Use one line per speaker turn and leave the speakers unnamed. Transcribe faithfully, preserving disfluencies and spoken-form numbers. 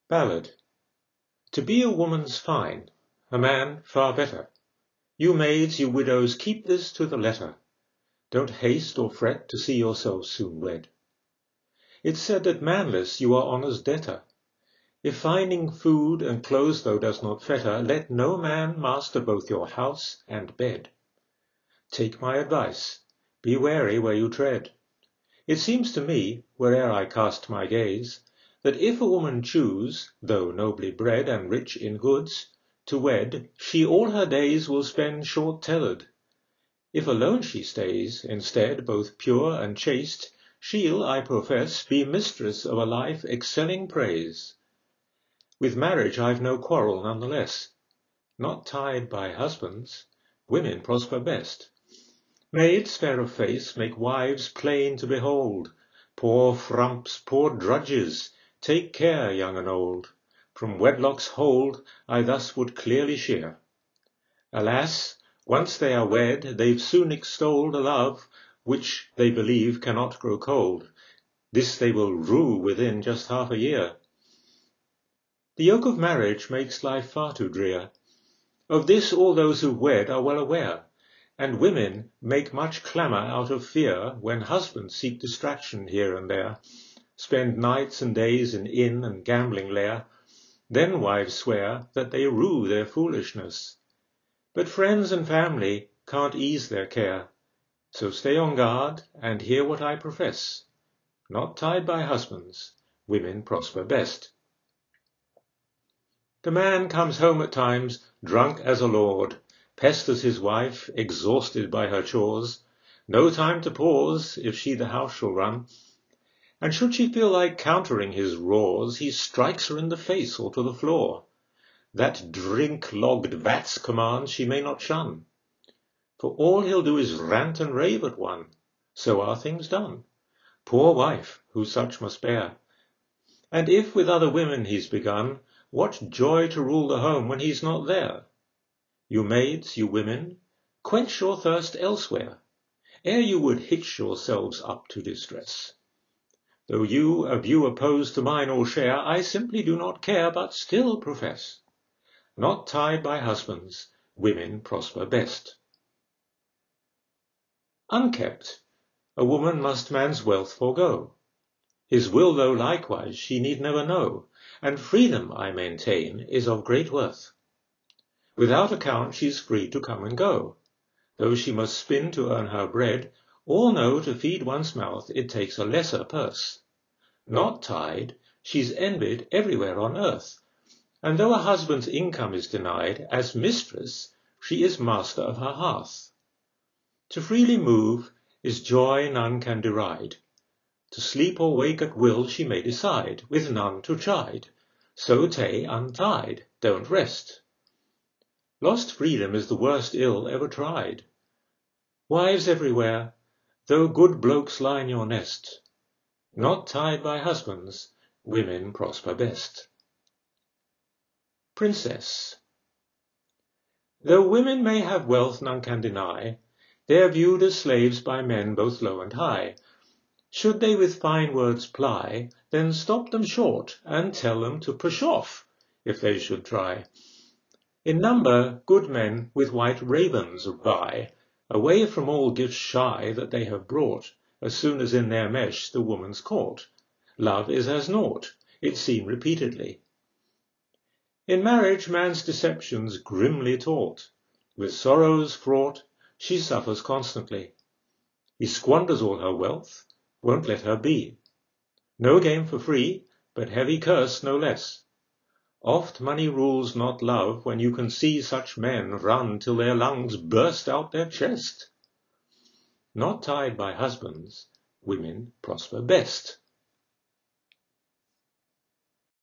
Ballad. To be a woman's fine, a man far better. You maids, you widows, keep this to the letter. Don't haste or fret to see yourselves soon wed. It's said that manless you are honour's debtor. If finding food and clothes thou does not fetter, let no man master both your house and bed. Take my advice, be wary where you tread. It seems to me, where'er I cast my gaze, that if a woman choose, though nobly bred and rich in goods, to wed, she all her days will spend short-tethered. If alone she stays, instead, both pure and chaste, she'll, I profess, be mistress of a life excelling praise. With marriage I've no quarrel none the less. Not tied by husbands, women prosper best. Maids fair of face make wives plain to behold. Poor frumps, poor drudges, take care, young and old. From wedlock's hold I thus would clearly sheer. Alas, once they are wed, they've soon extolled a love which they believe cannot grow cold. This they will rue within just half a year. The yoke of marriage makes life far too drear. Of this all those who wed are well aware. And women make much clamour out of fear when husbands seek distraction here and there, spend nights and days in inn and gambling lair. Then wives swear that they rue their foolishness. But friends and family can't ease their care. So stay on guard and hear what I profess. Not tied by husbands, women prosper best. The man comes home at times drunk as a lord, pesters his wife, exhausted by her chores. No time to pause, if she the house shall run. And should she feel like countering his roars, he strikes her in the face or to the floor. That drink-logged vat's commands she may not shun. For all he'll do is rant and rave at one. So are things done. Poor wife, who such must bear. And if with other women he's begun, what joy to rule the home when he's not there. You maids, you women, quench your thirst elsewhere, ere you would hitch yourselves up to distress. Though you a view opposed to mine all share, I simply do not care, but still profess. Not tied by husbands, women prosper best. Unkept, a woman must man's wealth forego. His will, though likewise, she need never know, and freedom, I maintain, is of great worth. Without account she's free to come and go. Though she must spin to earn her bread, all know to feed one's mouth it takes a lesser purse. Not tied, she's envied everywhere on earth, and though a husband's income is denied, as mistress she is master of her hearth. To freely move is joy none can deride. To sleep or wake at will she may decide, with none to chide. So tay untied, don't rest. Lost freedom is the worst ill ever tried. Wives everywhere, though good blokes line your nest, not tied by husbands, women prosper best. Princess. Though women may have wealth none can deny, they are viewed as slaves by men both low and high. Should they with fine words ply, then stop them short, and tell them to push off, if they should try. In number good men with white ravens vie, away from all gifts shy that they have brought, as soon as in their mesh the woman's caught. Love is as naught, it's seen repeatedly. In marriage man's deceptions grimly taught, with sorrows fraught, she suffers constantly. He squanders all her wealth, won't let her be. No game for free, but heavy curse no less. Oft money rules not love, when you can see such men run till their lungs burst out their chest. Not tied by husbands, women prosper best.